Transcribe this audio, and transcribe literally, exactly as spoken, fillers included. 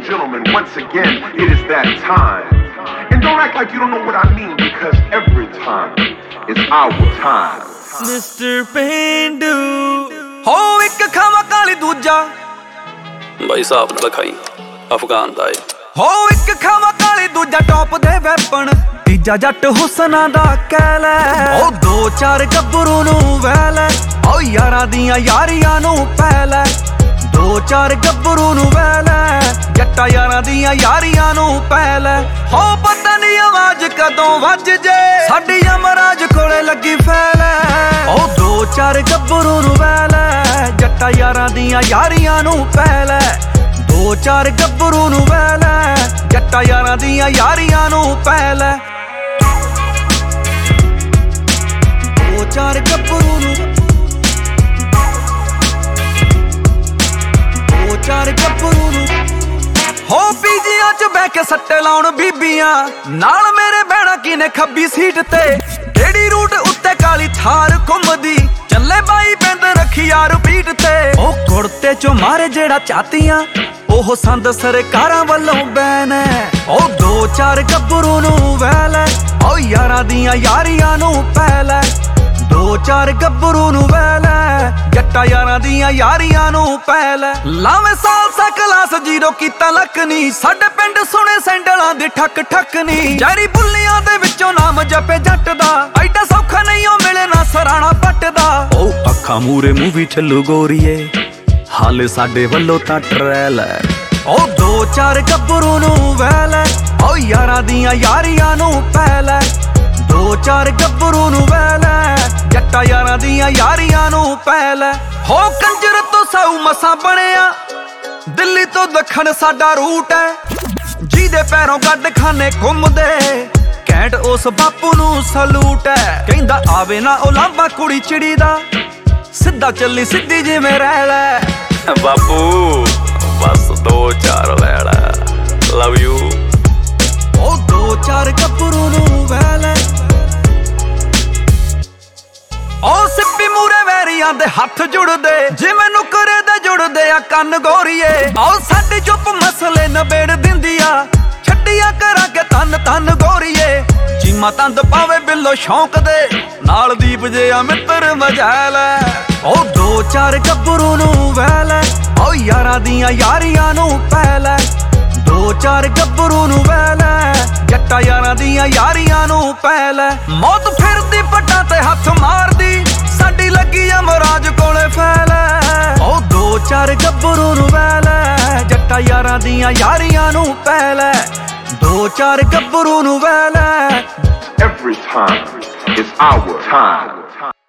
gentlemen, once again, it is that time. And don't act like you don't know what I mean, because every time is our time. Mister ਪੇਂਡੂ ਹੋ ਇੱਕ ਖਾਵਾ ਕਾਲੀ ਦੂਜਾ ਬਾਈ ਸਾਹਿਬ ਨਾਲ ਖਾਈ ਅਫਗਾਨ ਦਾ ਏ ਹੋ ਇੱਕ ਖਾਵਾ ਕਾਲੀ ਦੂਜਾ ਟੌਪ ਦੇ ਵੈਪਨ ਤੀਜਾ ਜੱਟ ਹੁਸਨਾ ਦਾ ਕਹਿ ਲੈ ਉਹ ਦੋ ਚਾਰ ਗੱਭਰੂ ਨੂੰ ਵਹਿ ਲੈ ਉਹ ਯਾਰਾਂ ਦੀਆਂ ਯਾਰੀਆਂ ਨੂੰ ਪੈ ਲੈ ਦੋ ਚਾਰ ਗੱਭਰੂ ਨੂੰ ਵਹਿ ਲੈ ਜੱਟਾ ਯਾਰਾਂ ਦੀਆਂ ਯਾਰੀਆਂ ਨੂੰ ਪੈ ਲੈ ਹੋ ਪਤਾ ਨਹੀਂ ਆਵਾਜ਼ ਕਦੋਂ ਵੱਜ ਜੇ ਸਾਡੀ ਅਮਰਾਜ ਕੋਲੇ ਲੱਗੀ ਫੈਲੇ ਉਹ ਦੋ ਚਾਰ ਗੱਭਰੂ ਨੂੰ ਵਹਿ ਲੈ ਜੱਟਾ ਯਾਰਾਂ ਦੀਆਂ ਯਾਰੀਆਂ ਨੂੰ ਪੈ ਲੈ ਦੋ ਚਾਰ ਗੱਭਰੂ ਨੂੰ ਵਹਿ ਲੈ ਜੱਟਾ ਯਾਰਾਂ ਦੀਆਂ ਯਾਰੀਆਂ ਨੂੰ ਪੈ ਲੈ ਦੋ ਚਾਰ ਗੱਭਰੂ ਨੂੰ ਦੋ ਚਾਰ ਗੱਭਰੂ ਨੂੰ ਹੋ ਪੀਜੀਆਂ ਚ ਬਹਿ ਕੇ ਸੱਟੇ ਲਾਉਣ ਬੀਬੀਆਂ ਨਾਲ ਮੇਰੇ ਬਹਿਣਾ ਕਿਨੇ ਖੱਬੀ ਸੀਟ ਤੇ ਕਿਹੜੀ ਰੂਟ ਉੱਤੇ ਕਾਲੀ ਥਾਰ ਘੁੰਮਦੀ ਚੱਲੇ ਬਾਈ ਬਿੰਦ ਰੱਖੀ ਯਾਰ ਪੀਟ ਤੇ ਉਹ ਕੁੜਤੇ ਚੋਂ ਮਾਰੇ ਜਿਹੜਾ ਚਾਤੀਆਂ ਉਹ ਸੰਦ ਸਰਕਾਰਾਂ ਵੱਲੋਂ ਬੈਨ ਹੈ ਉਹ ਦੋ ਚਾਰ ਗੱਭਰੂ ਨੂੰ ਵਹਿ ਲੈ ਉਹ ਯਾਰਾਂ ਦੀਆਂ ਯਾਰੀਆਂ ਨੂੰ ਪੈ ਲੈ ਦੋ ਚਾਰ ਗੱਭਰੂ ਨੂੰ ਵਹਿ ਲੈ ਜੱਟਾ ਯਾਰਾਂ ਦੀਆਂ ਯਾਰੀਆਂ ਨੂੰ ਪੈ ਲੈ ਲਾਵੇਂ ਸਾਲਸਾ ਕਲਾਸ ਜ਼ੀਰੋ ਕੀਤਾ ਲੱਕ ਨੀ ਸਾਡੇ ਪਿੰਡ ਸੁਣੇ ਸੈਂਡਲਾਂ ਦੀ ਠੱਕ ਠੱਕ ਨੀ ਜਾਰੀ ਬੁੱਲੀਆਂ ਦੇ ਵਿੱਚੋਂ ਨਾਮ ਜਪੇ ਜੱਟ ਦਾ ਐਡਾ ਸੌਖਾ ਨਹੀਂ ਉਹ ਮਿਲੇ ਨਾ ਸਰਾਣਾ ਪੱਟ ਦਾ ਉਹ ਅੱਖਾਂ ਮੂਰੇ ਮੂਵੀ ਛੱਲੂ ਗੋਰੀਏ ਹਾਲੇ ਸਾਡੇ ਵੱਲੋਂ ਤਾਂ ਟਰੈਲ ਹੈ ਉਹ ਦੋ ਚਾਰ ਗੱਭਰੂ ਨੂੰ ਵਹਿ ਲੈ ਉਹ ਯਾਰਾਂ ਦੀਆਂ ਯਾਰੀਆਂ ਨੂੰ ਪੈ ਲੈ ਦੋ ਚਾਰ ਗੱਭਰੂ ਨੂੰ ਵਹਿ ਲੈ ਜੱਟਾ ਯਾਰਾਂ ਦੀਆਂ ਯਾਰੀਆਂ ਨੂੰ ਪੈ ਲੈ ਹੋ ਕੰਜਰ ਤੋਂ ਸਾਊ ਮਸਾਂ ਬਣਿਆ ਦਿੱਲੀ ਤੋਂ ਦੱਖਣ ਸਾਡਾ ਰੂਟ ਹੈ ਜਿਹਦੇ ਪੈਰੋਂ ਗੱਡ ਖਾਨੇ ਘੁੰਮਦੇ ਘੈਂਟ ਉਸ ਬਾਪੂ ਨੂੰ ਸਲੂਟ ਹੈ ਕਹਿੰਦਾ ਆਵੇ ਨਾ ਉਹ ਲਾਂਬਾ ਕੁੜੀ ਚਿੜੀ ਦਾ ਸਿੱਧਾ ਚੱਲੀ ਸਿੱਧੀ ਜਿਵੇਂ ਰਹਿ ਲੈ ਬਾਪੂ ਬਸ ਦੋ ਚਾਰ ਲੈਣਾ ਲਵ ਯੂ ਉਹ ਦੋ ਚਾਰ ਗੱਭਰੂ ਨੂੰ ਵਹਿ ਲੈ ਉਹ ਸਿੱਪੀ ਮੂਰੇ ਵੈਰੀਆਂ ਦੇ ਹੱਥ ਜੁੜਦੇ ਜਿਵੇਂ ਨੁਕਰੇ ਦੇ ਜੁੜਦੇ ਆ ਕੰਨ ਗੋਰੀਏ ਉਹ ਸਾਡੀ ਚੁੱਪ ਮਸਲੇ ਨਬੇੜ ਦਿੰਦੀ ਆ ਛੱਡੀਆਂ ਕਰਾਂ ਕੇ ਤਨ ਤਨ ਗੋਰੀਏ ਚੀਮਾ ਤੰਦ ਪਾਵੇ ਬਿੱਲੋ ਸ਼ੌਂਕ ਦੇ ਨਾਲ ਦੀਪ ਜੇ ਆ ਮਿੱਤਰ ਮਜੈਲ ਉਹ ਦੋ ਚਾਰ ਗੱਭਰੂ ਨੂੰ ਵਹਿ ਲੈ ਉਹ ਯਾਰਾਂ ਦੀਆਂ ਯਾਰੀਆਂ ਨੂੰ ਪੈ ਲੈ ਦੋ ਚਾਰ ਗੱਭਰੂ ਨੂੰ ਵਹਿ ਲੈ ਜੱਟਾ ਯਾਰਾਂ ਦੀਆਂ ਯਾਰੀਆਂ ਨੂੰ ਪੈ ਲੈ ਮੌਤ ਫਿਰਦੀ ਪੱਟਾਂ ਤੇ ਹੱਥ ਮਾਰਦੀ ਸਾਡੀ ਲੱਗੀ ਅਮਰਾਜ ਕੋਲੇ ਫੈਲੇ ਉਹ ਦੋ ਚਾਰ ਗੱਭਰੂ ਨੂੰ ਵਹਿ ਲੈ ਜੱਟਾ ਯਾਰਾਂ ਦੀਆਂ ਯਾਰੀਆਂ ਨੂੰ ਪੈ ਲੈ ਦੋ ਚਾਰ ਗੱਭਰੂ ਨੂੰ ਵਹਿ ਲੈ Every time is our time.